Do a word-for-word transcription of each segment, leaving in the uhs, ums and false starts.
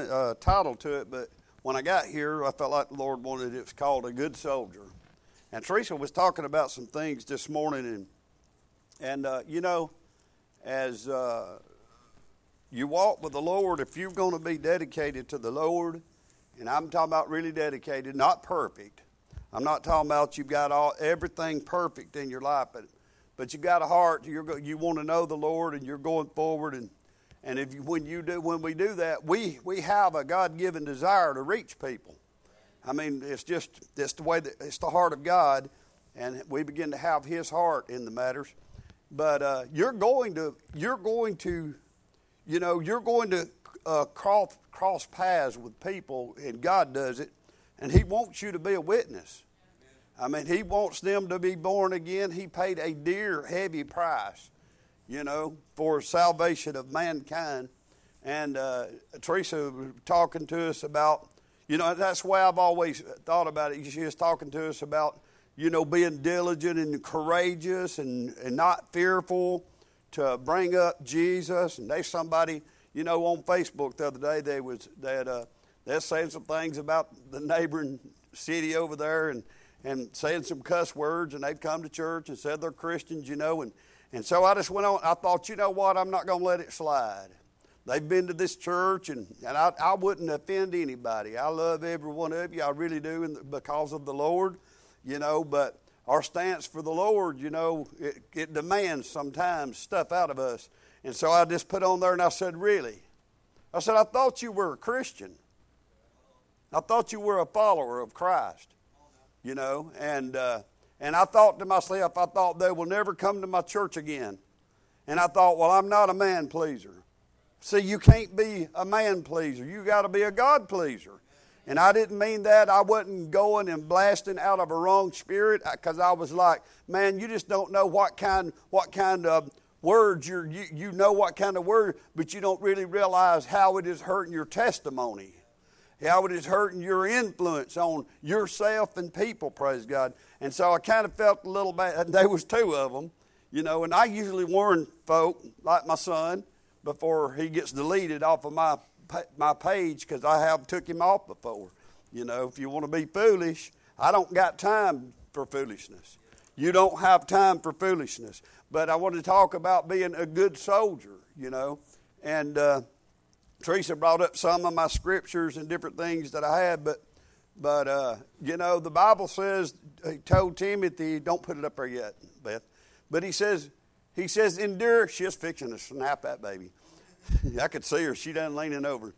sermon uh, title to it, but when I got here, I felt like the Lord wanted it. It's called A Good Soldier. And Teresa was talking about some things this morning, and and uh, you know, as uh, you walk with the Lord, if you're going to be dedicated to the Lord, and I'm talking about really dedicated, not perfect. I'm not talking about you've got all everything perfect in your life, but but you got a heart. You're you want to know the Lord, and you're going forward, and and if you, when you do when we do that, we we have a God-given desire to reach people. I mean, it's just it's the way that it's the heart of God, and we begin to have His heart in the matters. But uh, you're going to you're going to, you know, you're going to uh, cross cross paths with people, and God does it, and He wants you to be a witness. I mean, He wants them to be born again. He paid a dear, heavy price, you know, for salvation of mankind. And uh, Teresa was talking to us about. You know, that's the way I've always thought about it. She was talking to us about, you know, being diligent and courageous and, and not fearful to bring up Jesus. And there's somebody, you know, on Facebook the other day, they was that uh, they're saying some things about the neighboring city over there and, and saying some cuss words, and they've come to church and said they're Christians, you know. And, and so I just went on. I thought, you know what, I'm not going to let it slide. They've been to this church, and, and I, I wouldn't offend anybody. I love every one of you. I really do and because of the Lord, you know. But our stance for the Lord, you know, it, it demands sometimes stuff out of us. And so I just put on there and I said, really? I said, I thought you were a Christian. I thought you were a follower of Christ, you know. And, uh, and I thought to myself, I thought they will never come to my church again. And I thought, well, I'm not a man pleaser. See, you can't be a man pleaser. You got to be a God pleaser. And I didn't mean that. I wasn't going and blasting out of a wrong spirit, because I was like, man, you just don't know what kind what kind of words you're, you you know what kind of word, but you don't really realize how it is hurting your testimony, how it is hurting your influence on yourself and people. Praise God. And so I kind of felt a little bad. There was two of them, you know. And I usually warn folk like my son before he gets deleted off of my my page, because I have took him off before. You know, if you want to be foolish, I don't got time for foolishness. You don't have time for foolishness. But I want to talk about being a good soldier, you know. And uh, Teresa brought up some of my scriptures and different things that I had, but, but uh, you know, the Bible says, he told Timothy, don't put it up there yet, Beth, but he says, He says, endure. She's fixing to snap that baby. I could see her. She done leaning over.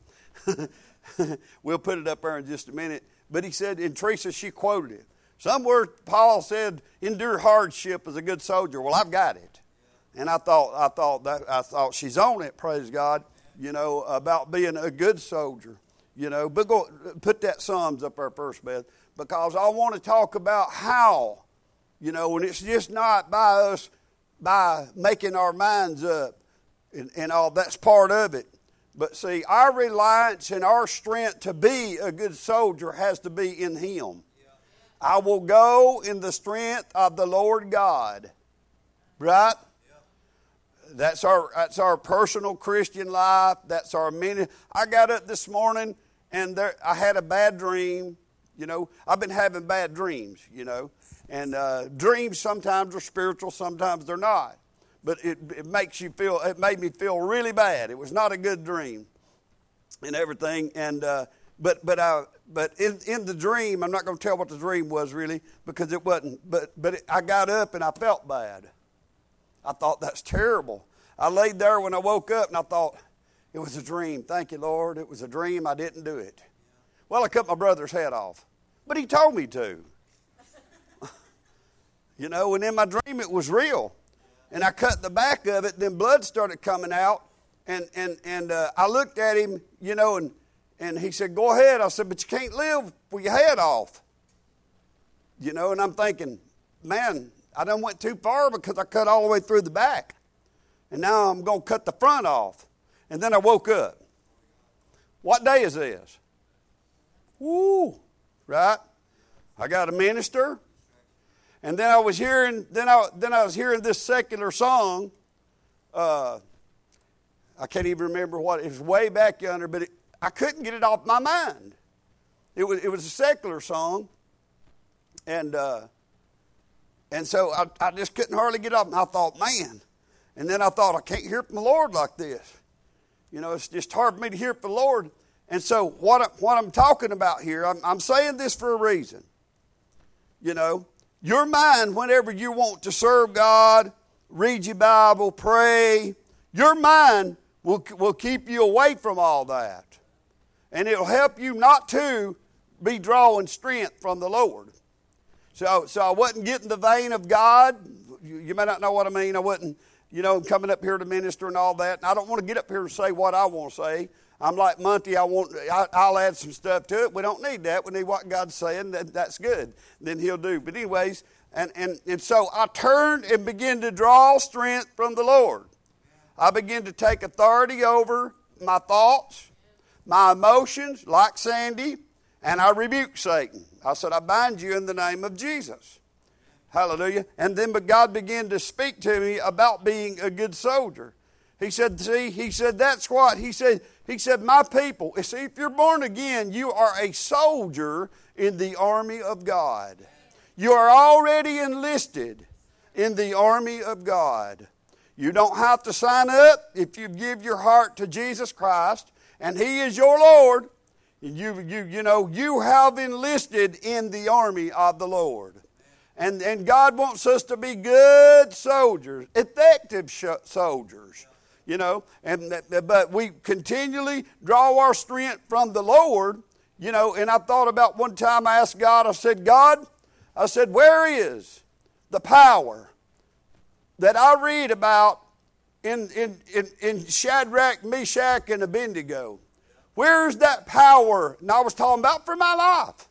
We'll put it up there in just a minute. But he said, and Teresa, she quoted it. Somewhere Paul said, endure hardship as a good soldier. Well, I've got it. And I thought, I thought that, I thought she's on it, praise God, you know, about being a good soldier. You know, but go put that Psalms up there first, Beth, because I want to talk about how, you know, and it's just not by us by making our minds up and, and all. That's part of it. But see, our reliance and our strength to be a good soldier has to be in Him. Yeah. I will go in the strength of the Lord God. Right? Yeah. That's our that's our personal Christian life. That's our mini. I got up this morning and there I had a bad dream. You know, I've been having bad dreams, you know. And uh, dreams sometimes are spiritual, sometimes they're not. But it, it makes you feel, it made me feel really bad. It was not a good dream and everything. And uh, but but I but in, in the dream, I'm not going to tell what the dream was really, because it wasn't. But but it, I got up and I felt bad. I thought, that's terrible. I laid there when I woke up and I thought, it was a dream. Thank you, Lord. It was a dream. I didn't do it. Well, I cut my brother's head off, but he told me to. You know, and in my dream it was real. And I cut the back of it, then blood started coming out. And and and uh, I looked at him, you know, and, and he said, go ahead. I said, but you can't live with your head off. You know, and I'm thinking, man, I done went too far because I cut all the way through the back. And now I'm going to cut the front off. And then I woke up. What day is this? Woo, right? I got a minister. And then I was hearing, then I then I was hearing this secular song. Uh, I can't even remember what it was, way back yonder, but it, I couldn't get it off my mind. It was, it was a secular song. And uh, and so I, I just couldn't hardly get up. And I thought, man. And then I thought, I can't hear from the Lord like this. You know, it's just hard for me to hear from the Lord. And so what, I, what I'm talking about here, I'm, I'm saying this for a reason. You know, your mind, whenever you want to serve God, read your Bible, pray, your mind will, will keep you away from all that. And it'll help you not to be drawing strength from the Lord. So, so I wasn't getting the vein of God. You, you may not know what I mean. I wasn't, you know, coming up here to minister and all that. And I don't want to get up here and say what I want to say. I'm like Monty. I want. I, I'll add some stuff to it. We don't need that. We need what God's saying. That, that's good. Then He'll do. But anyways, and, and, and so I turned and began to draw strength from the Lord. I began to take authority over my thoughts, my emotions, like Sandy, and I rebuked Satan. I said, I bind you in the name of Jesus. Hallelujah. And then but God began to speak to me about being a good soldier. He said, see, he said, that's what, he said, he said, my people, see, if you're born again, you are a soldier in the army of God. You are already enlisted in the army of God. You don't have to sign up if you give your heart to Jesus Christ and He is your Lord. You, you, you know, you have enlisted in the army of the Lord. And, and God wants us to be good soldiers, effective sh- soldiers. You know, and but we continually draw our strength from the Lord, you know, and I thought about one time I asked God, I said, God, I said, where is the power that I read about in, in, in, in Shadrach, Meshach, and Abednego? Where's that power? And I was talking about for my life.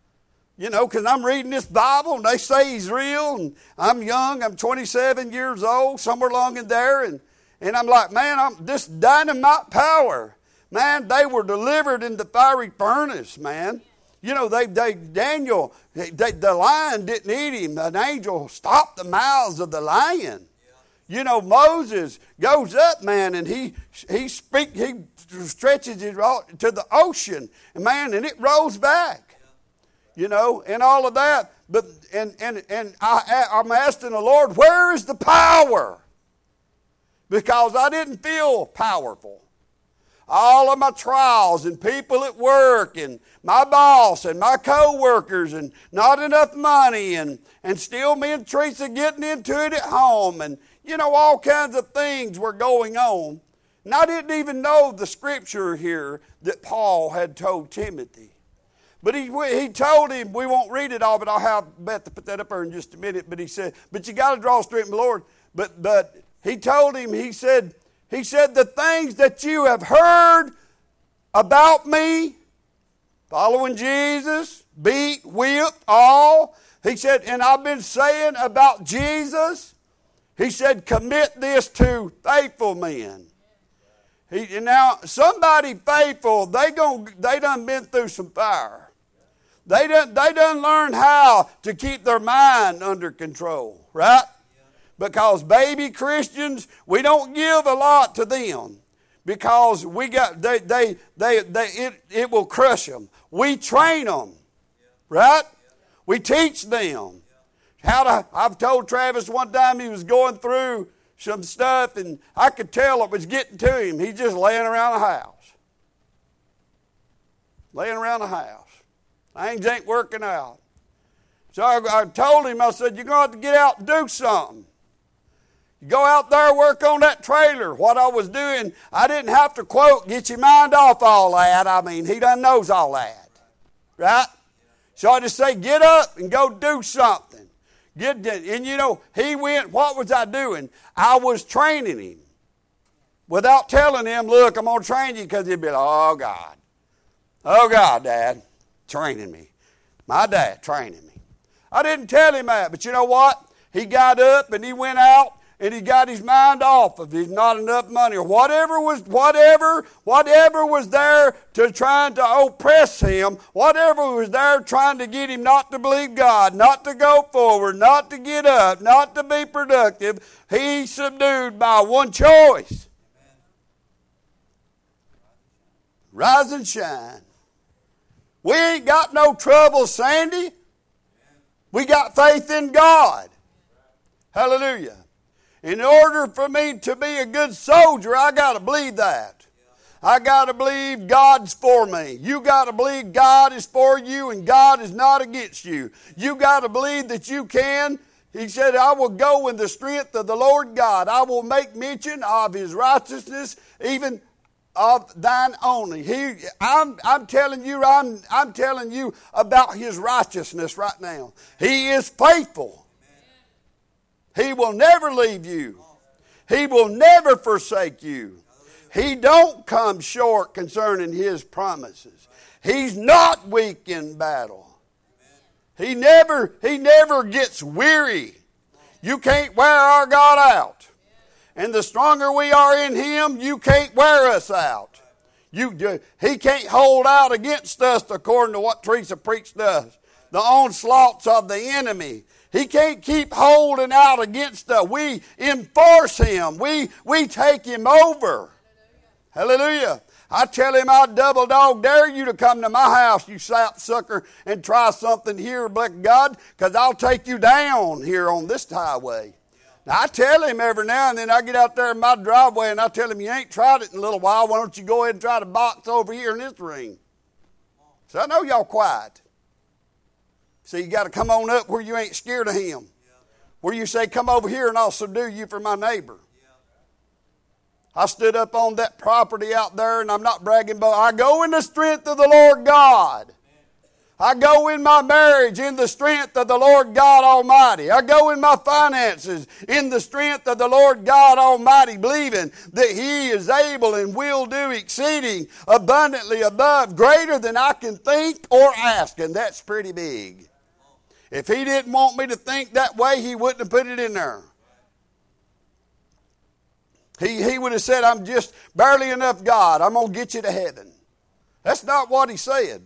You know, because I'm reading this Bible and they say He's real, and I'm young, I'm twenty-seven years old, somewhere along in there, and And I'm like, man, I'm this dynamite power. Man, they were delivered in the fiery furnace, man. You know, they, they Daniel, they, the lion didn't eat him. An angel stopped the mouths of the lion. You know, Moses goes up, man, and he he speak he stretches it to the ocean, and man, and it rolls back. You know, and all of that. But and and and I, I'm asking the Lord, where is the power? Because I didn't feel powerful. All of my trials and people at work and my boss and my co-workers and not enough money and, and still me and Teresa getting into it at home and, you know, all kinds of things were going on. And I didn't even know the scripture here that Paul had told Timothy. But he he told him, we won't read it all, but I'll have Beth to put that up there in just a minute. But he said, but you got to draw strength from the Lord. But, but, He told him, he said, he said, the things that you have heard about me, following Jesus, beat, whipped, all. He said, and I've been saying about Jesus, he said, commit this to faithful men. He, and now, somebody faithful, they, gon' they done been through some fire. They done, they done learned how to keep their mind under control, right? Because baby Christians, we don't give a lot to them because we got they they they, they it, it will crush them. We train them, right? We teach them how to. I've told Travis one time he was going through some stuff and I could tell it was getting to him. He's just laying around the house, laying around the house. Things ain't working out. So I, I told him, I said, you're going to have to get out and do something. Go out there, work on that trailer. What I was doing, I didn't have to quote, get your mind off all that. I mean, he done knows all that. Right? So I just say, get up and go do something. Get, and you know, he went, what was I doing? I was training him. Without telling him, look, I'm going to train you, because he'd be like, oh, God. Oh, God, Dad, training me. My dad training me. I didn't tell him that, but you know what? He got up and he went out. And he got his mind off of his not enough money or whatever was whatever whatever was there to trying to oppress him, whatever was there trying to get him not to believe God, not to go forward, not to get up, not to be productive, he subdued by one choice. Rise and shine. We ain't got no trouble, Sandy. We got faith in God. Hallelujah. In order for me to be a good soldier, I got to believe that. I got to believe God's for me. You got to believe God is for you and God is not against you. You got to believe that you can. He said, I will go in the strength of the Lord God. I will make mention of His righteousness, even of thine only. He, I'm, I'm telling you, I'm, I'm telling you about His righteousness right now. He is faithful. He will never leave you. He will never forsake you. He don't come short concerning His promises. He's not weak in battle. He never, he never gets weary. You can't wear our God out. And the stronger we are in Him, you can't wear us out. You, he can't hold out against us according to what Teresa preached to us. The onslaughts of the enemy. He can't keep holding out against us. We enforce Him. We, we take Him over. Hallelujah. I tell him I double dog dare you to come to my house, you sapsucker, and try something here, black God, because I'll take you down here on this highway. Now, I tell him every now and then, I get out there in my driveway and I tell him, you ain't tried it in a little while, why don't you go ahead and try to box over here in this ring? So I know y'all quiet. So you got to come on up where you ain't scared of him. Where you say, come over here and I'll subdue you for my neighbor. I stood up on that property out there, and I'm not bragging, but I go in the strength of the Lord God. I go in my marriage in the strength of the Lord God Almighty. I go in my finances in the strength of the Lord God Almighty, believing that He is able and will do exceeding abundantly above, greater than I can think or ask, and that's pretty big. If He didn't want me to think that way, He wouldn't have put it in there. He, he would have said, I'm just barely enough God. I'm going to get you to heaven. That's not what He said.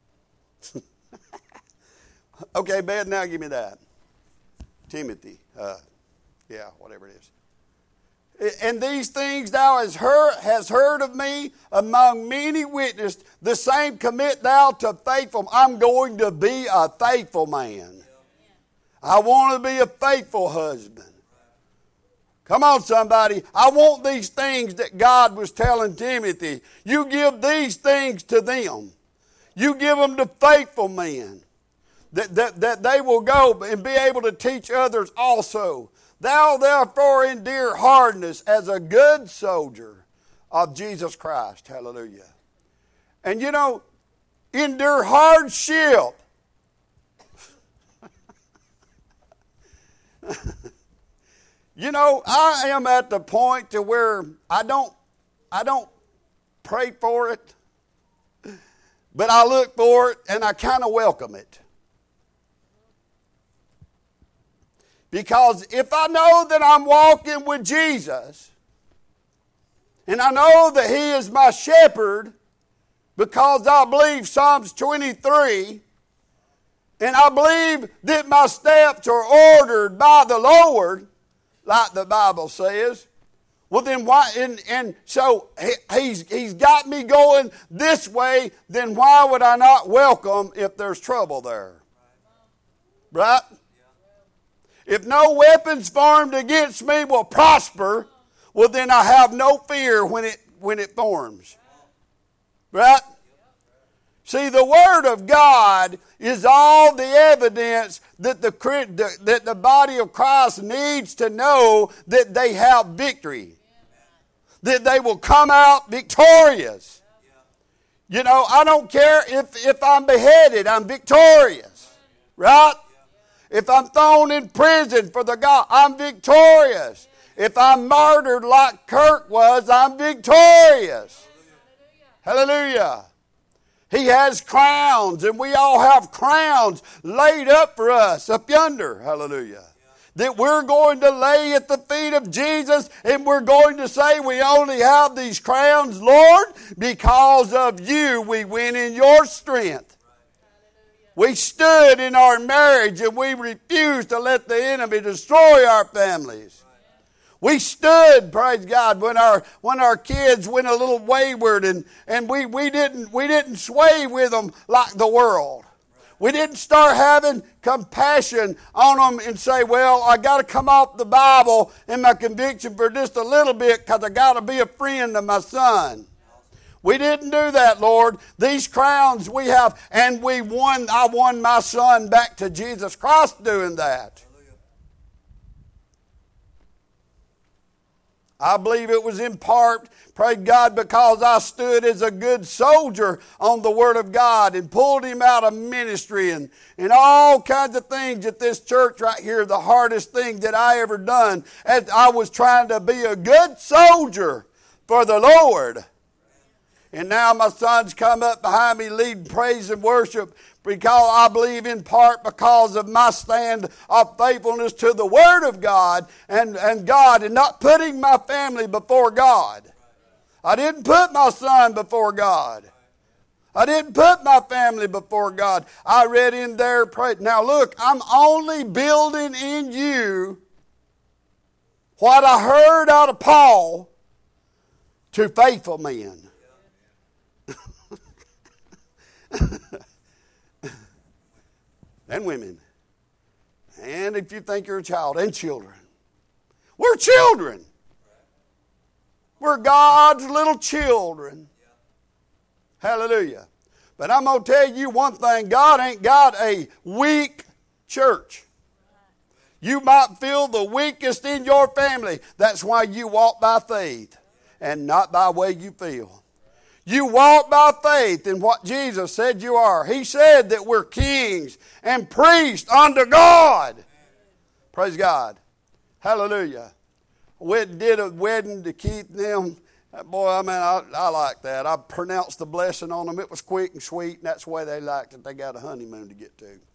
Okay, bad, now give me that. Timothy. Uh, yeah, whatever it is. And these things thou hast heard, hast heard of me among many witnesses, the same commit thou to faithful. I'm going to be a faithful man. I want to be a faithful husband. Come on, somebody. I want these things that God was telling Timothy. You give these things to them. You give them to faithful men. That, that, that they will go and be able to teach others also. Thou therefore endure hardness as a good soldier of Jesus Christ. Hallelujah. And you know, endure hardship. You know, I am at the point to where I don't, I don't pray for it, but I look for it and I kind of welcome it. Because if I know that I'm walking with Jesus, and I know that He is my shepherd, because I believe Psalms twenty-three, and I believe that my steps are ordered by the Lord, like the Bible says, well then why, and, and so he, he's, he's got me going this way, then why would I not welcome if there's trouble there? Right? If no weapons formed against me will prosper, well then I have no fear when it, when it forms. Right? See, the Word of God is all the evidence that the, that the body of Christ needs to know that they have victory. That they will come out victorious. You know, I don't care if, if I'm beheaded, I'm victorious. Right? If I'm thrown in prison for the God, I'm victorious. If I'm martyred like Kirk was, I'm victorious. Hallelujah. He has crowns, and we all have crowns laid up for us up yonder. Hallelujah. That we're going to lay at the feet of Jesus, and we're going to say we only have these crowns, Lord, because of you we went in your strength. We stood in our marriage, and we refused to let the enemy destroy our families. We stood, praise God, when our when our kids went a little wayward, and, and we, we didn't we didn't sway with them like the world. We didn't start having compassion on them and say, well, I got to come off the Bible in my conviction for just a little bit because I got to be a friend of my son. We didn't do that, Lord. These crowns we have, and we won. I won my son back to Jesus Christ doing that. I believe it was in part, praise God, because I stood as a good soldier on the Word of God and pulled him out of ministry and, and all kinds of things at this church right here. The hardest thing that I ever done, as I was trying to be a good soldier for the Lord. And now my son's come up behind me leading praise and worship, because I believe in part because of my stand of faithfulness to the Word of God and, and God, and not putting my family before God. I didn't put my son before God. I didn't put my family before God. I read in there, pray. Now look, I'm only building in you what I heard out of Paul to faithful men. And women. And if you think you're a child, and children. We're children. We're God's little children. Hallelujah. But I'm going to tell you one thing. God ain't got a weak church. You might feel the weakest in your family. That's why you walk by faith and not by way you feel. You walk by faith in what Jesus said you are. He said that we're kings and priests unto God. Praise God. Hallelujah. We did a wedding to Keith and them. Boy, I mean, I, I like that. I pronounced the blessing on them. It was quick and sweet, and that's the way they liked it. They got a honeymoon to get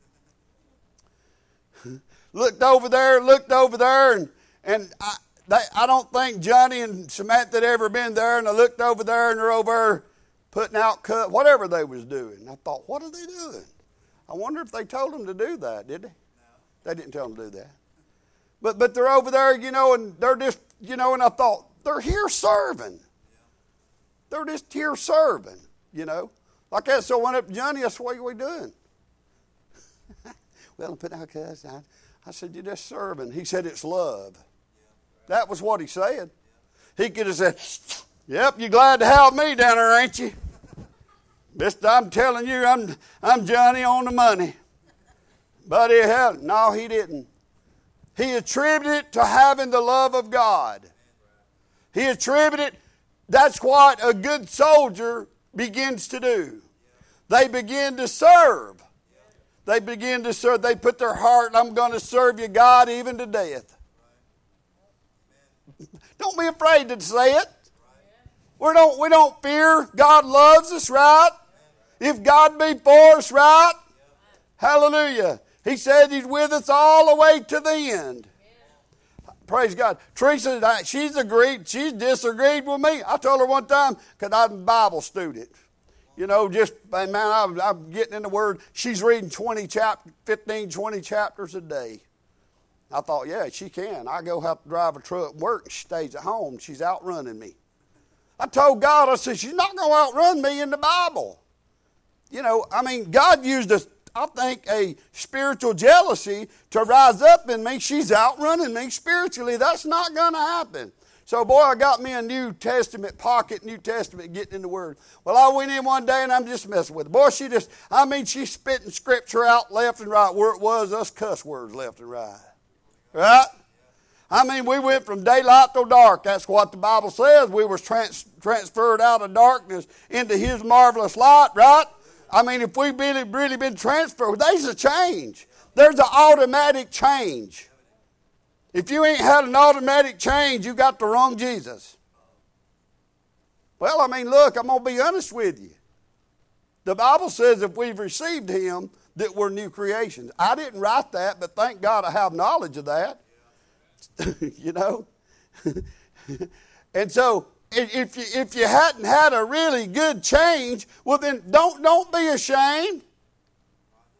to. Looked over there, looked over there, and, and I... They, I don't think Johnny and Samantha had ever been there, and I looked over there, and they're over there putting out cut, whatever they was doing. And I thought, what are they doing? I wonder if they told them to do that, did they? No. They didn't tell them to do that. But but they're over there, you know, and they're just, you know, and I thought, they're here serving. They're just here serving, you know. Like that, so I went up to Johnny, I said, what are we doing? Well, I'm putting out cuts. I, I said, you're just serving. He said, it's love. That was what he said. He could have said, yep, you're glad to have me down there, ain't you? This, I'm telling you, I'm I'm Johnny on the money. But he had, no, he didn't. He attributed it to having the love of God. He attributed, that's what a good soldier begins to do. They begin to serve. They begin to serve. They put their heart, I'm going to serve you, God, even to death. Don't be afraid to say it. We don't, we don't fear. God loves us, right? If God be for us, right? Hallelujah. He said He's with us all the way to the end. Praise God. Teresa, she's agreed. She's disagreed with me. I told her one time, because I'm a Bible student. You know, just, man, I'm, I'm getting in the Word. She's reading twenty chap, fifteen, twenty chapters a day. I thought, yeah, she can. I go have to drive a truck and work, and she stays at home. She's outrunning me. I told God, I said, she's not going to outrun me in the Bible. You know, I mean, God used, a, I think, a spiritual jealousy to rise up in me. She's outrunning me spiritually. That's not going to happen. So, boy, I got me a New Testament pocket, New Testament, getting in the Word. Well, I went in one day, and I'm just messing with her. Boy, she just, I mean, she's spitting Scripture out left and right. Where it was, us cuss words left and right. Right? I mean, we went from daylight to dark. That's what the Bible says. We were trans- transferred out of darkness into His marvelous light, right? I mean, if we've really, really been transferred, there's a change. There's an automatic change. If you ain't had an automatic change, you got the wrong Jesus. Well, I mean, look, I'm going to be honest with you. The Bible says if we've received Him, that we're new creations. I didn't write that, but thank God I have knowledge of that. You know? And so, if you, if you hadn't had a really good change, well then don't, don't be ashamed.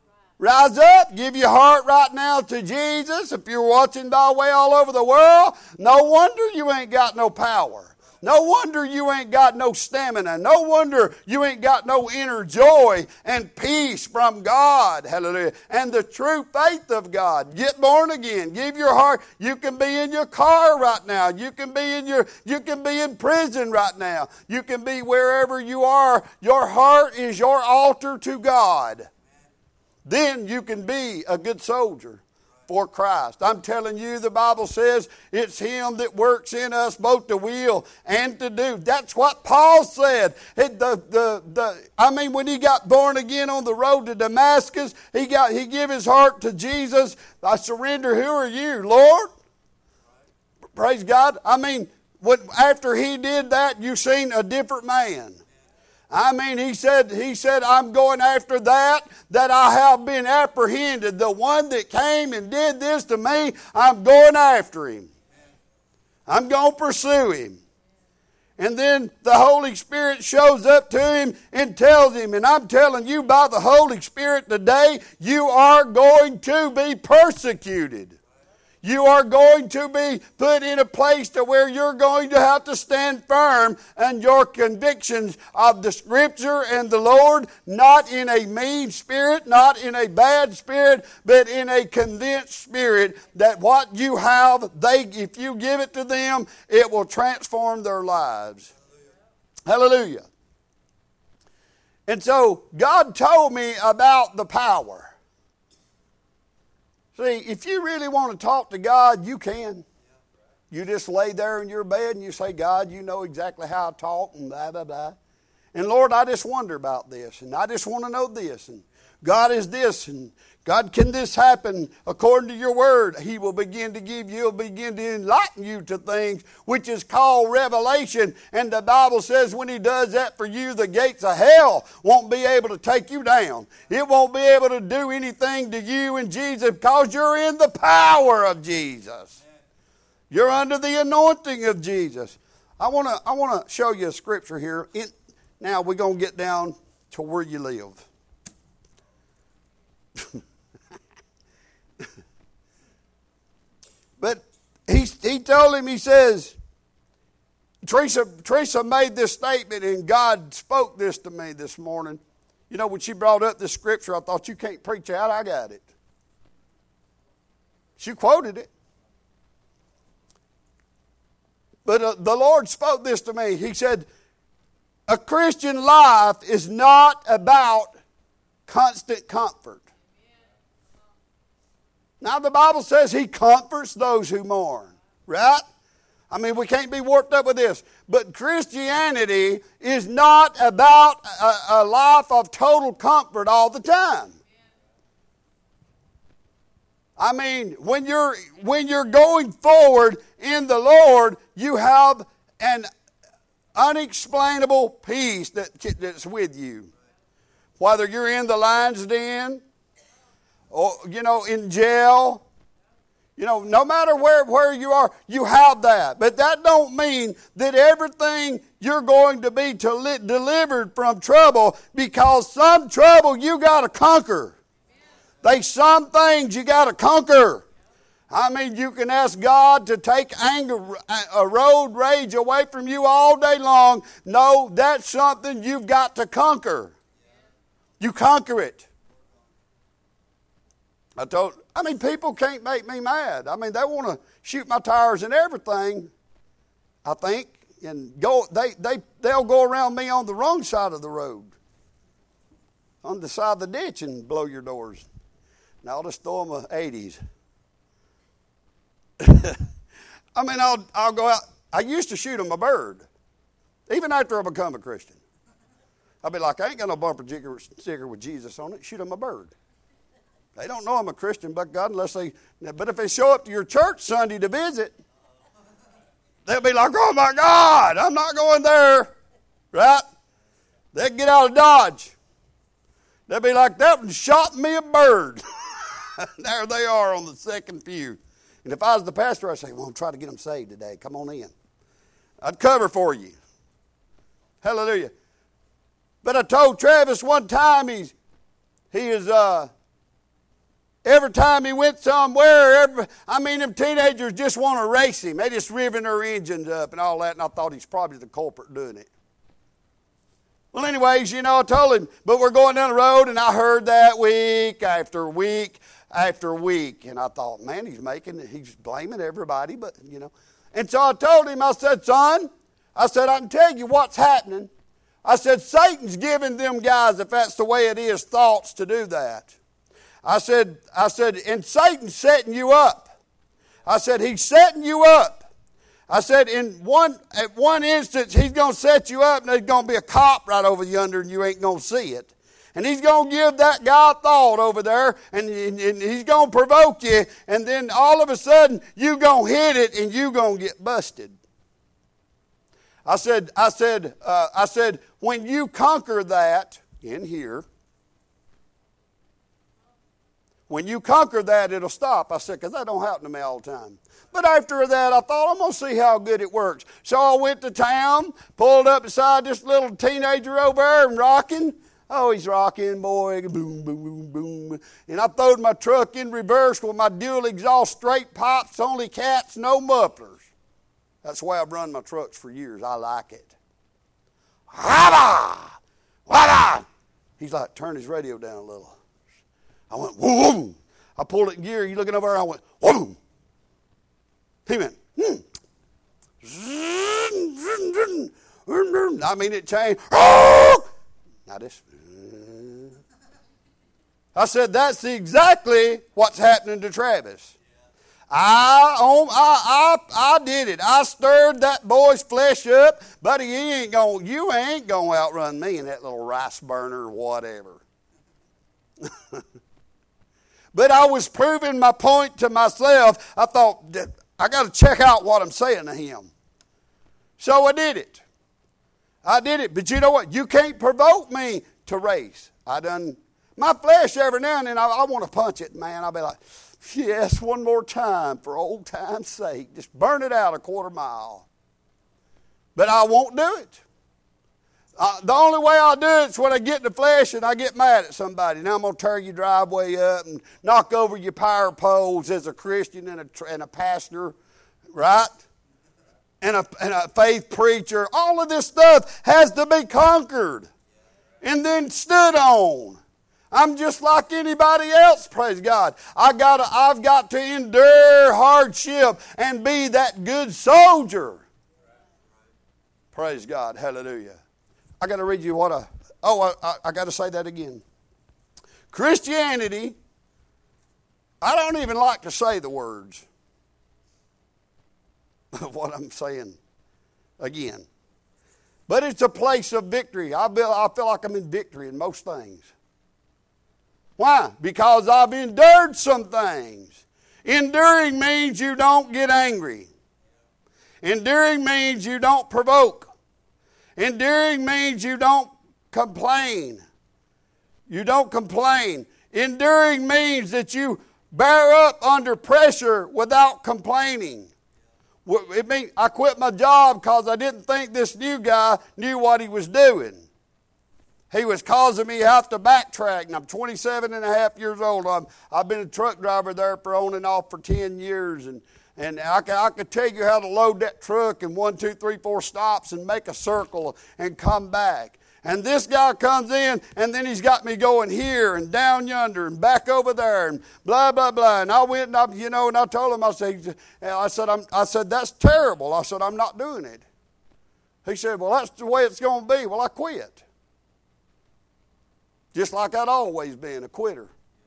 Rise up, give your heart right now to Jesus. If you're watching by way all over the world, no wonder you ain't got no power. No wonder you ain't got no stamina. No wonder you ain't got no inner joy and peace from God. Hallelujah. And the true faith of God. Get born again. Give your heart. You can be in your car right now. You can be in your you can be in prison right now. You can be wherever you are. Your heart is your altar to God. Then you can be a good soldier for Christ. I'm telling you, the Bible says it's Him that works in us both to will and to do. That's what Paul said. It, the, the, the, I mean, when he got born again on the road to Damascus, he got he gave his heart to Jesus. I surrender. Who are you, Lord? Praise God. I mean, when, after he did that, you seen a different man. I mean, he said, he said, I'm going after that, that I have been apprehended. The one that came and did this to me, I'm going after him. I'm going to pursue him. And then the Holy Spirit shows up to him and tells him, and I'm telling you by the Holy Spirit today, you are going to be persecuted. You are going to be put in a place to where you're going to have to stand firm in your convictions of the Scripture and the Lord, not in a mean spirit, not in a bad spirit, but in a convinced spirit that what you have, they, if you give it to them, it will transform their lives. Hallelujah. And so God told me about the power. See, if you really want to talk to God, you can. You just lay there in your bed and you say, God, you know exactly how I talk and blah, blah, blah. And Lord, I just wonder about this and I just want to know this. And God is this and God, can this happen according to your word? He will begin to give you, he'll begin to enlighten you to things, which is called revelation. And the Bible says when he does that for you, the gates of hell won't be able to take you down. It won't be able to do anything to you in Jesus because you're in the power of Jesus. You're under the anointing of Jesus. I want to I want to show you a scripture here. It, now we're going to get down to where you live. But he, he told him, he says, Teresa, Teresa made this statement and God spoke this to me this morning. You know, when she brought up this scripture, I thought, you can't preach out, I got it. She quoted it. But uh, the Lord spoke this to me. He said, a Christian life is not about constant comfort. Now the Bible says He comforts those who mourn, right? I mean, we can't be warped up with this. But Christianity is not about a, a life of total comfort all the time. I mean, when you're when you're going forward in the Lord, you have an unexplainable peace that, that's with you. Whether you're in the lion's den, or, you know, in jail, you know, no matter where, where you are, you have that. But that don't mean that everything you're going to be to li- delivered from trouble, because some trouble you got to conquer. There's some things you got to conquer. I mean, you can ask God to take anger, a road rage away from you all day long. No, that's something you've got to conquer. You conquer it. I told, I mean, people can't make me mad. I mean, they want to shoot my tires and everything, I think, and go. They they they'll go around me on the wrong side of the road, on the side of the ditch, and blow your doors. Now I'll just throw them a eighties. I mean, I'll I'll go out. I used to shoot them a bird, even after I become a Christian. I'll be like, I ain't got no bumper sticker with Jesus on it. Shoot them a bird. They don't know I'm a Christian, but God, unless they, but if they show up to your church Sunday to visit, they'll be like, oh my God, I'm not going there, right? They'll get out of Dodge. They'll be like, that one shot me a bird. There they are on the second pew. And if I was the pastor, I'd say, well, I'm trying to get them saved today. Come on in. I'd cover for you. Hallelujah. But I told Travis one time, he's, he is, uh, Every time he went somewhere, every, I mean, them teenagers just want to race him. They just revving their engines up and all that, and I thought he's probably the culprit doing it. Well, anyways, you know, I told him, but we're going down the road, and I heard that week after week after week, and I thought, man, he's making, he's blaming everybody, but, you know. And so I told him, I said, son, I said, I can tell you what's happening. I said, Satan's giving them guys, if that's the way it is, thoughts to do that. I said, I said, and Satan's setting you up. I said, he's setting you up. I said, in one at one instance, he's going to set you up, and there's going to be a cop right over yonder, and you ain't going to see it. And he's going to give that guy a thought over there, and, and, and he's going to provoke you, and then all of a sudden, you going to hit it, and you going to get busted. I said, I said, uh, I said, when you conquer that in here, when you conquer that, it'll stop. I said, because that don't happen to me all the time. But after that, I thought, I'm going to see how good it works. So I went to town, pulled up beside this little teenager over there and rocking. Oh, he's rocking, boy, boom, boom, boom, boom. And I throwed my truck in reverse with my dual exhaust straight pipes, only cats, no mufflers. That's the way I've run my trucks for years. I like it. Wada! Wada! He's like, turn his radio down a little. I went, whoom. I pulled it in gear. You looking over there? I went, whoom. He went, hmm. I mean, it changed. Now this. I said, that's exactly what's happening to Travis. I, I, I, I did it. I stirred that boy's flesh up, buddy. He ain't gonna, you ain't gonna outrun me in that little rice burner or whatever. But I was proving my point to myself. I thought, I got to check out what I'm saying to him. So I did it. I did it. But you know what? You can't provoke me to race. I done, my flesh every now and then, I, I want to punch it, man. I'll be like, yes, one more time for old time's sake. Just burn it out a quarter mile. But I won't do it. Uh, the only way I'll do it is when I get in the flesh and I get mad at somebody. Now I'm going to tear your driveway up and knock over your power poles as a Christian and a, and a pastor, right? And a, and a faith preacher. All of this stuff has to be conquered and then stood on. I'm just like anybody else, praise God. I gotta, I've got to endure hardship and be that good soldier. Praise God, hallelujah. I got to read you what I, oh, I, I got to say that again. Christianity, I don't even like to say the words of what I'm saying again. But it's a place of victory. I feel, I feel like I'm in victory in most things. Why? Because I've endured some things. Enduring means you don't get angry. Enduring means you don't provoke. Enduring means you don't complain. You don't complain. Enduring means that you bear up under pressure without complaining. It means I quit my job because I didn't think this new guy knew what he was doing. He was causing me to have to backtrack, and I'm twenty-seven and a half years old. I'm, I've been a truck driver there for on and off for ten years, and And I could, I could tell you how to load that truck in one, two, three, four stops and make a circle and come back. And this guy comes in, and then he's got me going here and down yonder and back over there and blah, blah, blah. And I went and I, you know, and I told him, I said, I said, I'm, I said, that's terrible. I said, I'm not doing it. He said, well, that's the way it's going to be. Well, I quit. Just like I'd always been, a quitter.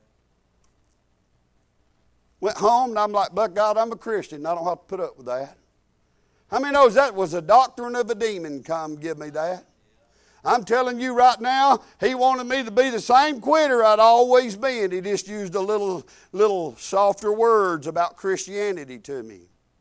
Went home, and I'm like, but God, I'm a Christian. I don't have to put up with that. How many knows that was a doctrine of a demon come give me that? I'm telling you right now, he wanted me to be the same quitter I'd always been. He just used a little, little softer words about Christianity to me.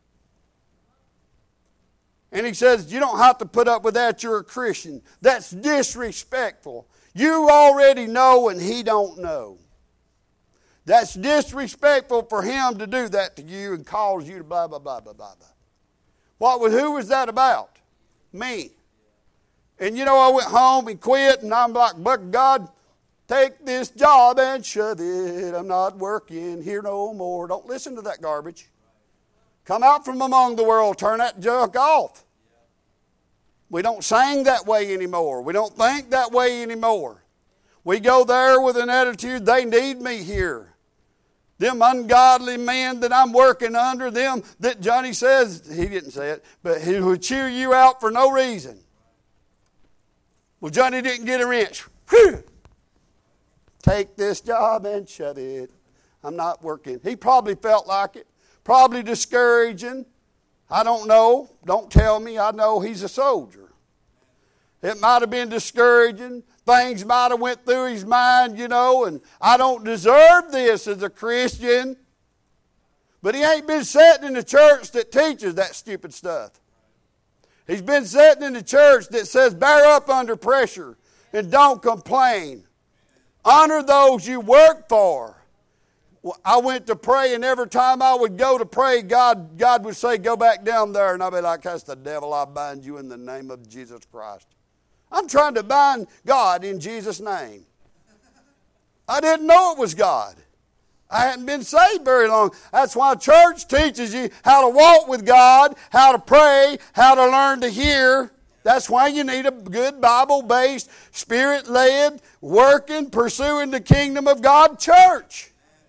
And he says, you don't have to put up with that, you're a Christian. That's disrespectful. You already know and he don't know. That's disrespectful for him to do that to you and cause you to blah, blah, blah, blah, blah, blah. What was, who was that about? Me. And you know, I went home and quit, and I'm like, but God, Take this job and shove it. I'm not working here no more. Don't listen to that garbage. Come out from among the world. Turn that junk off. We don't sing that way anymore. We don't think that way anymore. We go there with an attitude, they need me here. Them ungodly men that I'm working under, them that Johnny says, he didn't say it, but he would cheer you out for no reason. Well, Johnny didn't get a wrench. Whew. Take this job and shove it. I'm not working. He probably felt like it. Probably discouraging. I don't know. Don't tell me. I know he's a soldier. It might have been discouraging. Things might have went through his mind, you know, and I don't deserve this as a Christian. But he ain't been sitting in a church that teaches that stupid stuff. He's been sitting in a church that says bear up under pressure and don't complain. Honor those you work for. Well, I went to pray, and every time I would go to pray, God, God would say, go back down there. And I'd be like, that's the devil. I bind you in the name of Jesus Christ. I'm trying to bind God in Jesus' name. I didn't know it was God. I hadn't been saved very long. That's why church teaches you how to walk with God, how to pray, how to learn to hear. That's why you need a good Bible-based, Spirit-led, working, pursuing the kingdom of God church.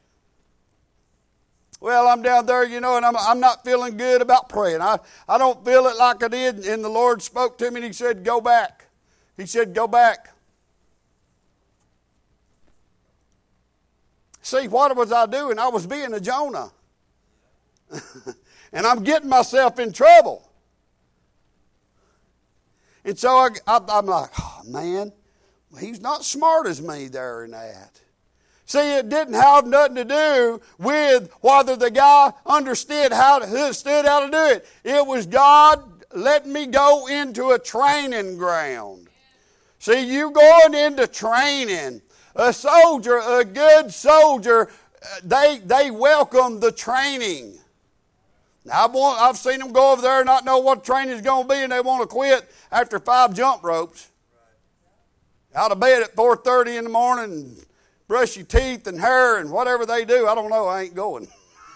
Well, I'm down there, you know, and I'm, I'm not feeling good about praying. I, I don't feel it like I did. And the Lord spoke to me and he said, go back. He said, go back. See, what was I doing? I was being a Jonah. And I'm getting myself in trouble. And so I, I, I'm like, oh, man, he's not smart as me there in that. See, it didn't have nothing to do with whether the guy understood how to, understood how to do it. It was God letting me go into a training ground. See, you going into training. A soldier, a good soldier, they, they welcome the training. Now, I've, want, I've seen them go over there and not know what training is going to be, and they want to quit after five jump ropes. Out of bed at four thirty in the morning, brush your teeth and hair and whatever they do. I don't know. I ain't going.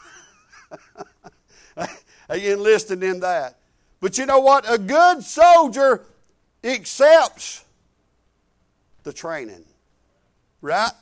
They enlisted in that. But you know what? A good soldier accepts the training. Right?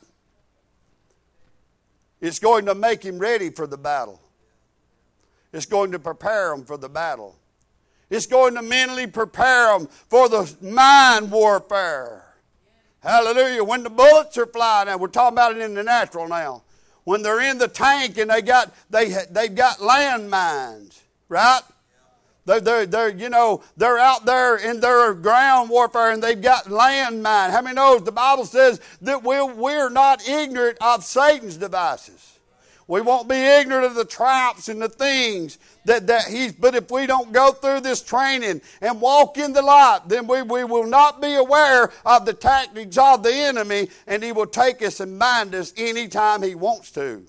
It's going to make him ready for the battle. It's going to prepare him for the battle. It's going to mentally prepare them for the mind warfare. Hallelujah. When the bullets are flying, and we're talking about it in the natural now. When they're in the tank and they got they they've got landmines, right? They're, they're, they're, you know, they're out there in their ground warfare and they've got landmine. How many knows the Bible says that we're, we're not ignorant of Satan's devices. We won't be ignorant of the traps and the things that, that he's, but if we don't go through this training and walk in the light, then we, we will not be aware of the tactics of the enemy, and he will take us and bind us anytime he wants to.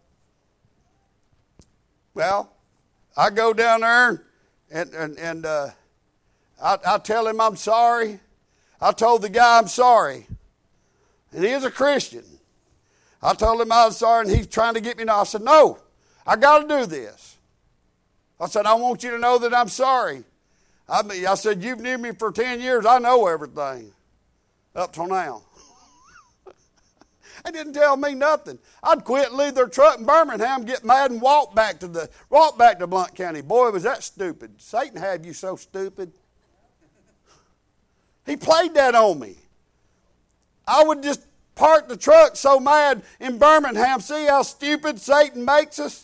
Well, I go down there and, and, and uh, I, I tell him I'm sorry. I told the guy I'm sorry. And he is a Christian. I told him I was sorry, and he's trying to get me now. I said, no, I got to do this. I said, I want you to know that I'm sorry. I, mean, I said, you've known me for ten years. I know everything up till now. They didn't tell me nothing. I'd quit and leave their truck in Birmingham, get mad, and walk back to the walk back to Blount County. Boy, was that stupid. Satan have you so stupid. He played that on me. I would just park the truck so mad in Birmingham. See how stupid Satan makes us?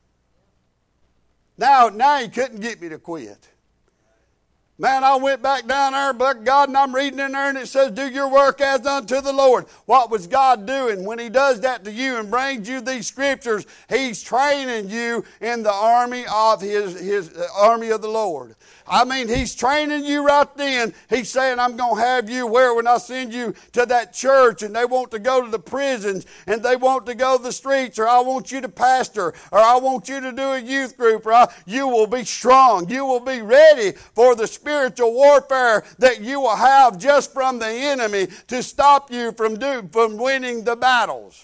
Now, now he couldn't get me to quit. Man, I went back down there, but God, and I'm reading in there, and it says, do your work as unto the Lord. What was God doing? When he does that to you and brings you these scriptures, he's training you in the army of his, his uh, army of the Lord. I mean, he's training you right then. He's saying, I'm going to have you where when I send you to that church and they want to go to the prisons and they want to go to the streets, or I want you to pastor, or I want you to do a youth group, or I, you will be strong. You will be ready for the Spirit spiritual warfare that you will have just from the enemy to stop you from, do, from winning the battles.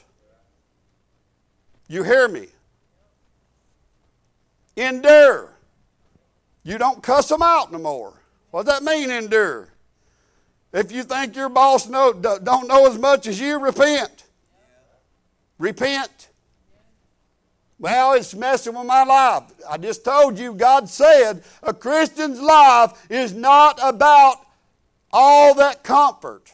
You hear me? Endure. You don't cuss them out no more. What does that mean, endure? If you think your boss know, don't know as much as you, repent. Repent. Well, it's messing with my life. I just told you, God said a Christian's life is not about all that comfort.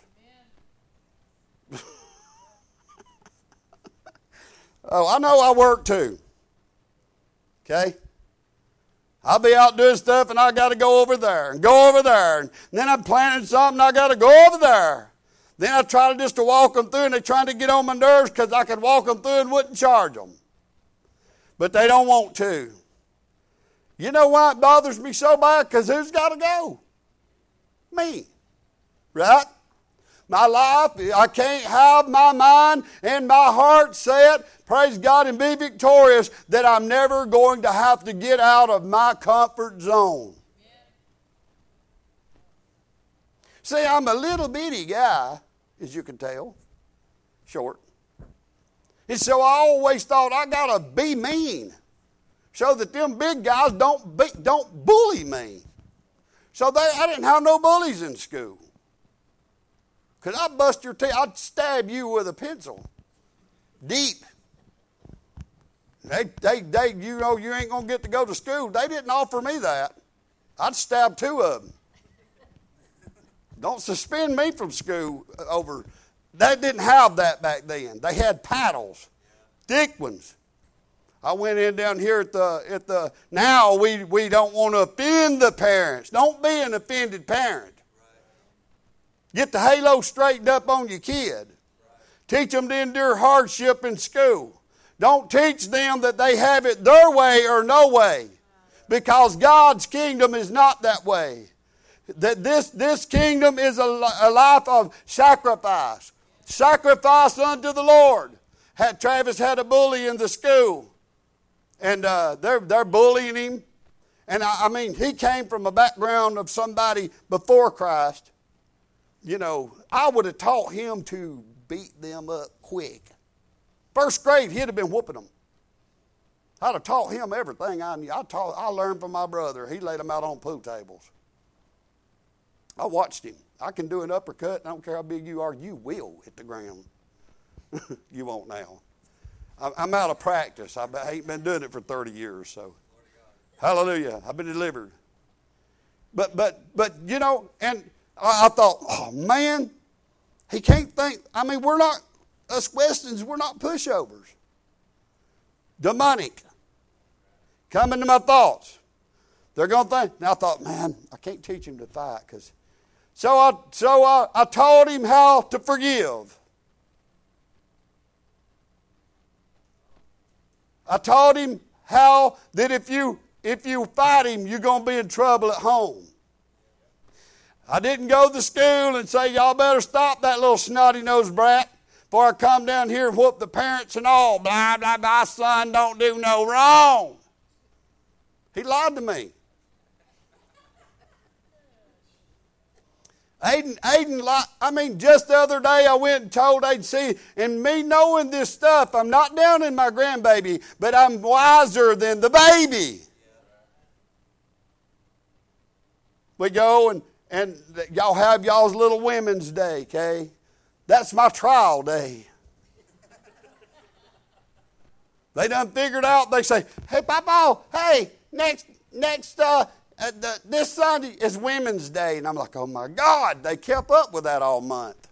Oh, I know I work too. Okay? I'll be out doing stuff and I got to go over there and go over there. And then I'm planning something, I got to go over there. Then I try to just to walk them through and they're trying to get on my nerves because I could walk them through and wouldn't charge them. But they don't want to. You know why it bothers me so bad? Because who's got to go? Me. Right? My life, I can't have my mind and my heart set, praise God, and be victorious that I'm never going to have to get out of my comfort zone. Yeah. See, I'm a little bitty guy, as you can tell, short. And so I always thought I got to be mean so that them big guys don't be, don't bully me. So they, I didn't have no bullies in school. Because I'd bust your teeth, I'd stab you with a pencil. Deep. They, they, they, you know, you ain't going to get to go to school. They didn't offer me that. I'd stab two of them. Don't suspend me from school over. They didn't have that back then. They had paddles, thick ones. I went in down here at the, at the now we, we don't want to offend the parents. Don't be an offended parent. Get the halo straightened up on your kid. Teach them to endure hardship in school. Don't teach them that they have it their way or no way. Because God's kingdom is not that way. That this, this kingdom is a, a life of sacrifice. Sacrifice unto the Lord. Had, Travis had a bully in the school. And uh, they're, they're bullying him. And I, I mean, he came from a background of somebody before Christ. You know, I would have taught him to beat them up quick. First grade, he'd have been whooping them. I'd have taught him everything I knew. I taught, I learned from my brother. He laid them out on pool tables. I watched him. I can do an uppercut. I don't care how big you are. You will hit the ground. You won't now. I'm out of practice. I ain't been doing it for thirty years. So, hallelujah. I've been delivered. But, but, but, you know, and I, I thought, oh, man, he can't think. I mean, we're not, us Westons, we're not pushovers. Demonic. Come into my thoughts. They're going to think. And I thought, man, I can't teach him to fight. Cause, so I, so I, I taught him how to forgive. I taught him how that if you, if you fight him, you're going to be in trouble at home. I didn't go to school and say, y'all better stop that little snotty-nosed brat before I come down here and whoop the parents and all. Blah, blah, blah, son, don't do no wrong. He lied to me. Aiden, Aiden, I mean, just the other day I went and told Aiden, see, and me knowing this stuff, I'm not down in my grandbaby, but I'm wiser than the baby. We go and, and y'all have y'all's little women's day, okay? That's my trial day. They done figured out, they say, hey, Papa, hey, next, next, uh, Uh, the, this Sunday is Women's Day. And I'm like, oh my God, they kept up with that all month.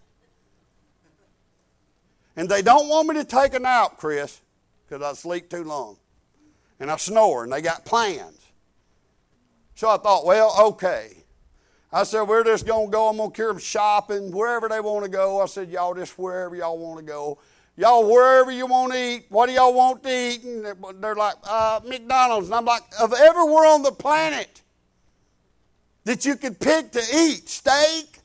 And they don't want me to take a nap, Chris, because I sleep too long. And I snore, and they got plans. So I thought, well, okay. I said, we're just going to go. I'm going to carry them shopping, wherever they want to go. I said, y'all just wherever y'all want to go. Y'all, wherever you want to eat, what do y'all want to eat? And they're, they're like, uh, McDonald's. And I'm like, of everywhere on the planet that you could pick to eat, steak,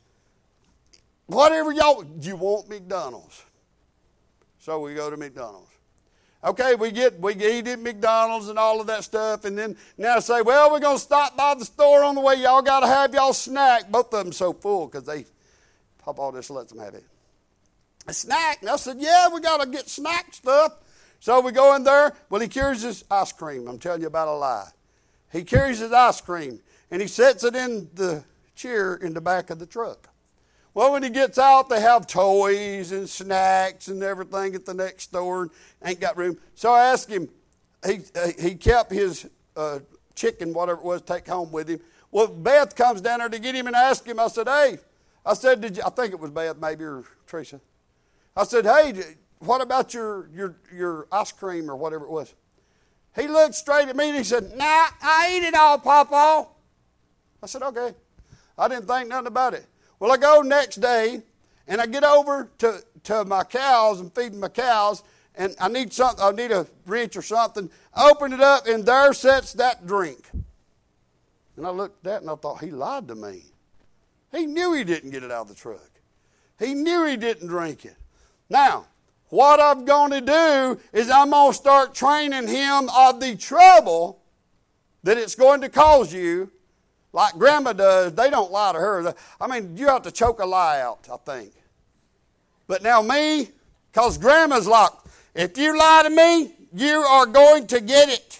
whatever y'all, you want McDonald's. So we go to McDonald's. Okay, we get we eat at McDonald's and all of that stuff, and then now say, well, we're going to stop by the store on the way. Y'all got to have y'all snack. Both of them so full because they, Papa just lets them have it. A snack. And I said, yeah, we got to get snack stuff. So we go in there. Well, he carries his ice cream. I'm telling you about a lie. He carries his ice cream, and he sets it in the chair in the back of the truck. Well, when he gets out, they have toys and snacks and everything at the next store. And ain't got room. So I asked him, he, he kept his uh, chicken, whatever it was, take home with him. Well, Beth comes down there to get him and ask him. I said, hey, I said, did you, I think it was Beth maybe or Teresa. I said, hey, what about your, your, your ice cream or whatever it was? He looked straight at me and he said, nah, I eat it all, Papa. I said, okay. I didn't think nothing about it. Well, I go next day, and I get over to, to my cows and feeding my cows, and I need something. I need a wrench or something. I open it up, and there sits that drink. And I looked at it, and I thought, he lied to me. He knew he didn't get it out of the truck. He knew he didn't drink it. Now, what I'm going to do is I'm going to start training him of the trouble that it's going to cause you. Like Grandma does, they don't lie to her. I mean, you have to choke a lie out, I think. But now me, because Grandma's like, if you lie to me, you are going to get it.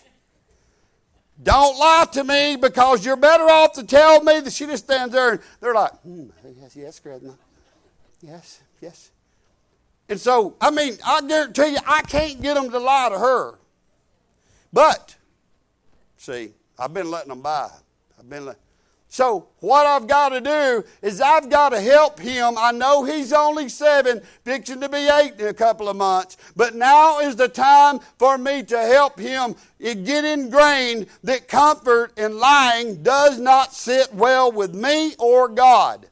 Don't lie to me because you're better off to tell me that. She just stands there and they're like, hmm, yes, yes, Grandma. Yes, yes. And so, I mean, I guarantee you, I can't get them to lie to her. But, see, I've been letting them by. I've been letting So what I've got to do is I've got to help him. I know he's only seven, fixing to be eight in a couple of months. But now is the time for me to help him get ingrained that comfort and lying does not sit well with me or God.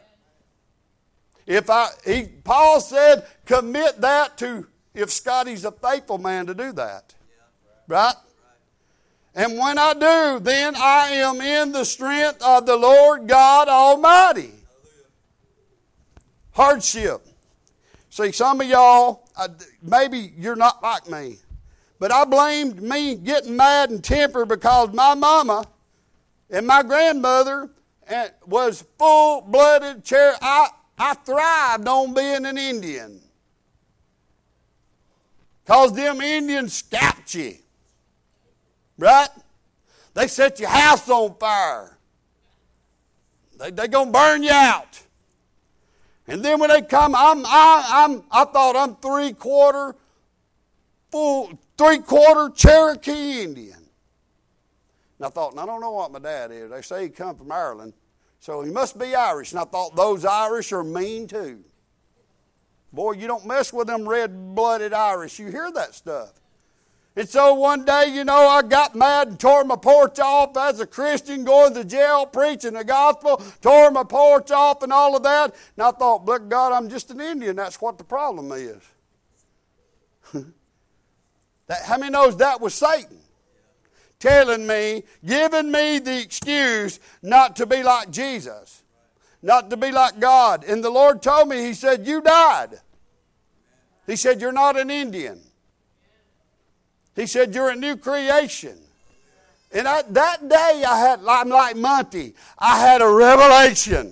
If I, he, Paul said, commit that to, if Scotty's a faithful man to do that. Right? And when I do, then I am in the strength of the Lord God Almighty. Hardship. See, some of y'all, maybe you're not like me, but I blamed me getting mad and tempered because my mama and my grandmother was full-blooded. I, I thrived on being an Indian. Because them Indians scalped you. Right? They set your house on fire. They they gonna burn you out. And then when they come, I'm I I'm I thought I'm three quarter full three quarter Cherokee Indian. And I thought, and I don't know what my dad is. They say he come from Ireland, so he must be Irish. And I thought those Irish are mean too. Boy, you don't mess with them red-blooded Irish. You hear that stuff. And so one day, you know, I got mad and tore my porch off as a Christian, going to jail, preaching the gospel, tore my porch off and all of that. And I thought, look, God, I'm just an Indian. That's what the problem is. that, how many knows that was Satan? Telling me, giving me the excuse not to be like Jesus, not to be like God. And the Lord told me, He said, you died. He said, you're not an Indian. He said, you're a new creation. And I, that day, I had, I'm like Monty, I had a revelation.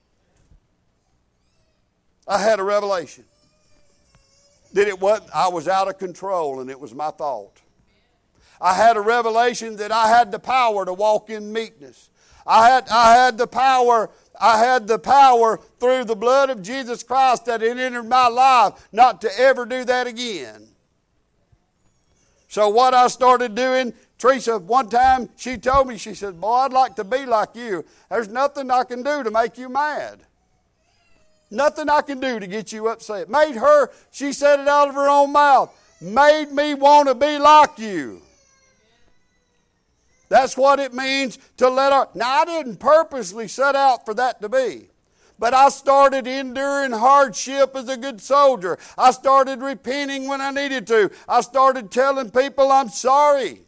I had a revelation. That it was, I was out of control and it was my fault. I had a revelation that I had the power to walk in meekness. I had, I had the power, I had the power through the blood of Jesus Christ that had entered my life not to ever do that again. So what I started doing, Teresa, one time she told me, she said, boy, I'd like to be like you. There's nothing I can do to make you mad. Nothing I can do to get you upset. Made her, she said it out of her own mouth, made me want to be like you. That's what it means to let our... Now, I didn't purposely set out for that to be. But I started enduring hardship as a good soldier. I started repenting when I needed to. I started telling people I'm sorry.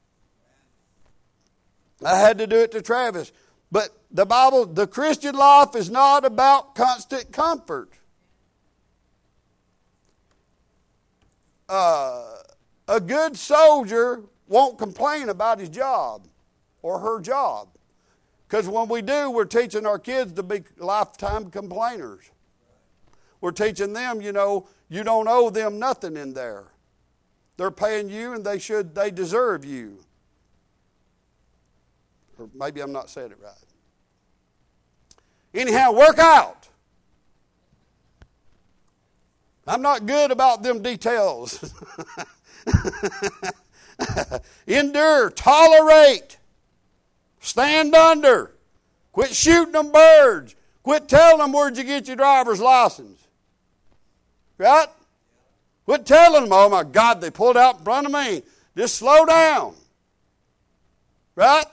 I had to do it to Travis. But the Bible, the Christian life is not about constant comfort. Uh, A good soldier won't complain about his job or her job. Because when we do, we're teaching our kids to be lifetime complainers. We're teaching them, you know, you don't owe them nothing in there. They're paying you and they should, they deserve you. Or maybe I'm not saying it right. Anyhow, work out. I'm not good about them details. Endure, tolerate, stand under, quit shooting them birds, quit telling them where'd you get your driver's license. Right? Quit telling them, oh my God, they pulled out in front of me. Just slow down. Right?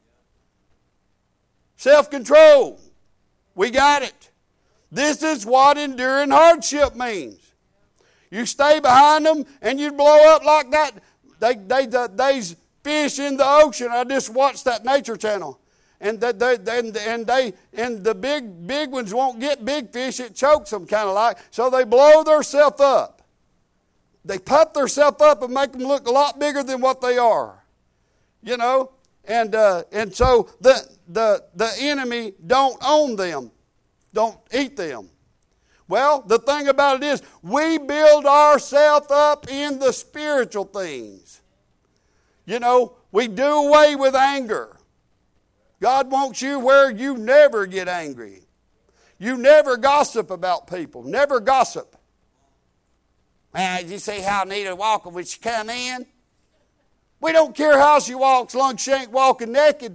Self-control. We got it. This is what enduring hardship means. You stay behind them and you blow up like that. They, they, they, they's fish in the ocean. I just watched that Nature Channel. And they, they, and, and they and the big big ones won't get big fish. It chokes them kind of like. So they blow themselves up. They puff themselves up and make them look a lot bigger than what they are. You know? And uh, and so the, the, the enemy don't own them. Don't eat them. Well, the thing about it is, we build ourselves up in the spiritual things. You know, we do away with anger. God wants you where you never get angry. You never gossip about people. Never gossip. Man, did you see how Anita walking when she come in? We don't care how she walks, as long as she ain't walking naked.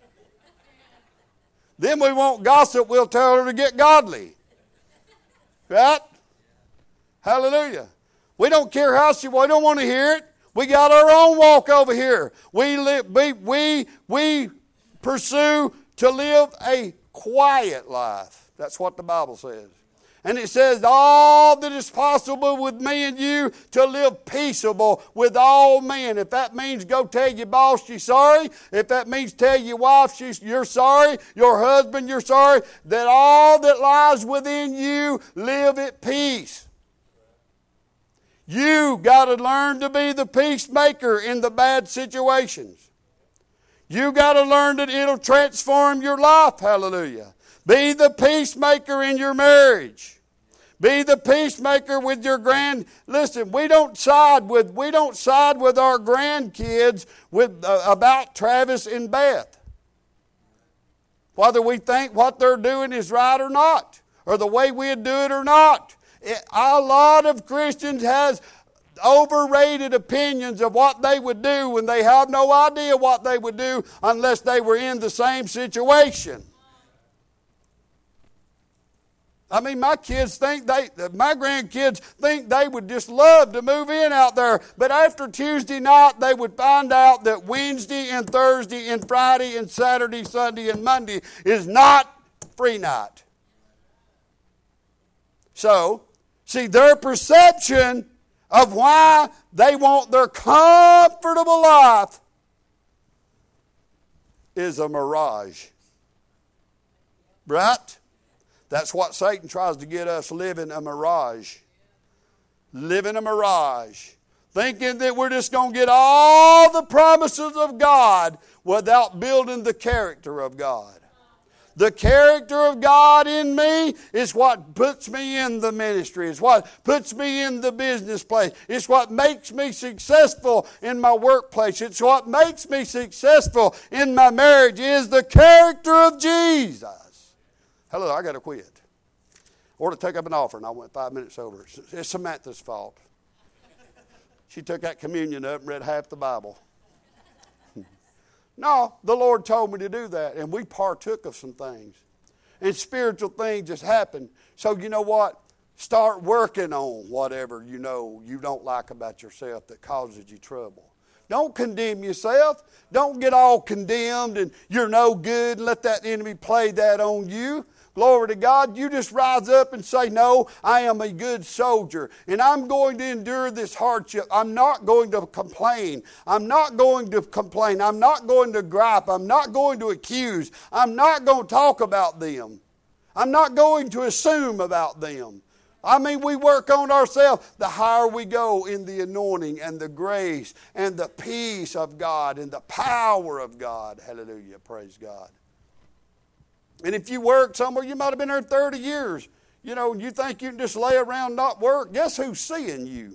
Then we won't gossip. We'll tell her to get godly. Right? Hallelujah. We don't care how she walks. We don't want to hear it. We got our own walk over here. We live, we, we, we pursue to live a quiet life. That's what the Bible says. And it says, all that is possible with me and you to live peaceable with all men. If that means go tell your boss you're sorry, if that means tell your wife she's, you're sorry, your husband you're sorry, that all that lies within you live at peace. You got to learn to be the peacemaker in the bad situations. You got to learn that it'll transform your life. Hallelujah. Be the peacemaker in your marriage. Be the peacemaker with your grand. Listen, we don't side with we don't side with our grandkids with uh, about Travis and Beth. Whether we think what they're doing is right or not, or the way we'd do it or not. It, a lot of Christians has overrated opinions of what they would do when they have no idea what they would do unless they were in the same situation. I mean, my kids think they, my grandkids think they would just love to move in out there. But after Tuesday night, they would find out that Wednesday and Thursday and Friday and Saturday, Sunday and Monday is not free night. So, see, their perception of why they want their comfortable life is a mirage. Right? That's what Satan tries to get us, living a mirage. Living a mirage. Thinking that we're just going to get all the promises of God without building the character of God. The character of God in me is what puts me in the ministry. It's what puts me in the business place. It's what makes me successful in my workplace. It's what makes me successful in my marriage is the character of Jesus. Hello, I got to quit. Or to take up an offering. I went five minutes over. It's Samantha's fault. She took that communion up and read half the Bible. No, the Lord told me to do that, and we partook of some things. And spiritual things just happened. So you know what? Start working on whatever you know you don't like about yourself that causes you trouble. Don't condemn yourself. Don't get all condemned and you're no good and let that enemy play that on you. Glory to God. You just rise up and say, no, I am a good soldier and I'm going to endure this hardship. I'm not going to complain. I'm not going to complain. I'm not going to gripe. I'm not going to accuse. I'm not going to talk about them. I'm not going to assume about them. I mean, we work on ourselves. The higher we go in the anointing and the grace and the peace of God and the power of God. Hallelujah. Praise God. And if you work somewhere, you might have been there thirty years. You know, you think you can just lay around and not work. Guess who's seeing you?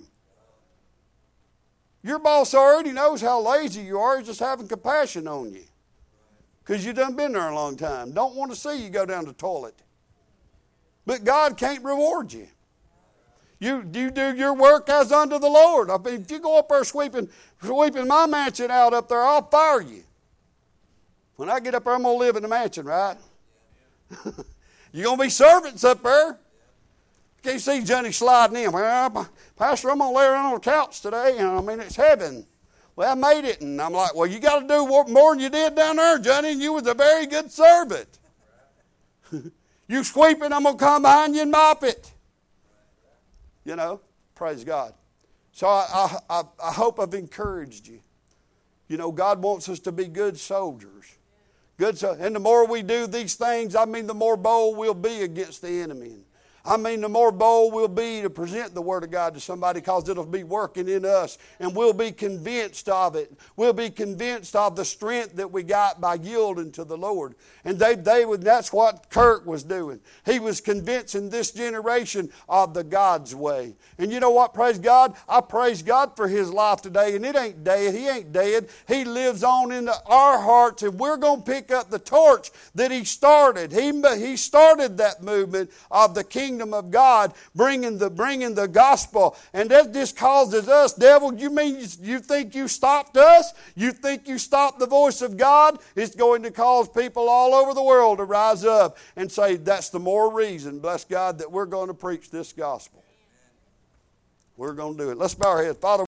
Your boss already knows how lazy you are. He's just having compassion on you. Because you done been there a long time. Don't want to see you go down the toilet. But God can't reward you. You, you do your work as unto the Lord. I mean, if you go up there sweeping, sweeping my mansion out up there, I'll fire you. When I get up there, I'm going to live in the mansion, right? You're going to be servants up there. You can't see Johnny sliding in. Well, Pastor, I'm going to lay around on the couch today, and I mean, it's heaven. Well, I made it. And I'm like, well, you got to do more than you did down there, Johnny, and you was a very good servant. You sweeping, I'm going to come behind you and mop it. You know, praise God. So I, I, I hope I've encouraged you. You know, God wants us to be good soldiers. Good so, and the more we do these things, I mean, the more bold we'll be against the enemy. I mean, the more bold we'll be to present the Word of God to somebody, because it'll be working in us, and we'll be convinced of it. We'll be convinced of the strength that we got by yielding to the Lord. And they, they would, that's what Kirk was doing. He was convincing this generation of the God's way. And you know what, praise God? I praise God for his life today, and it ain't dead. He ain't dead. He lives on in our hearts, and we're going to pick up the torch that he started. He, he started that movement of the kingdom of God, bringing the bringing the gospel, and that just causes us, devil, you mean you think you stopped us? You think you stopped the voice of God? It's going to cause people all over the world to rise up and say, that's the more reason, bless God, that we're going to preach this gospel. We're going to do it. Let's bow our heads. Father,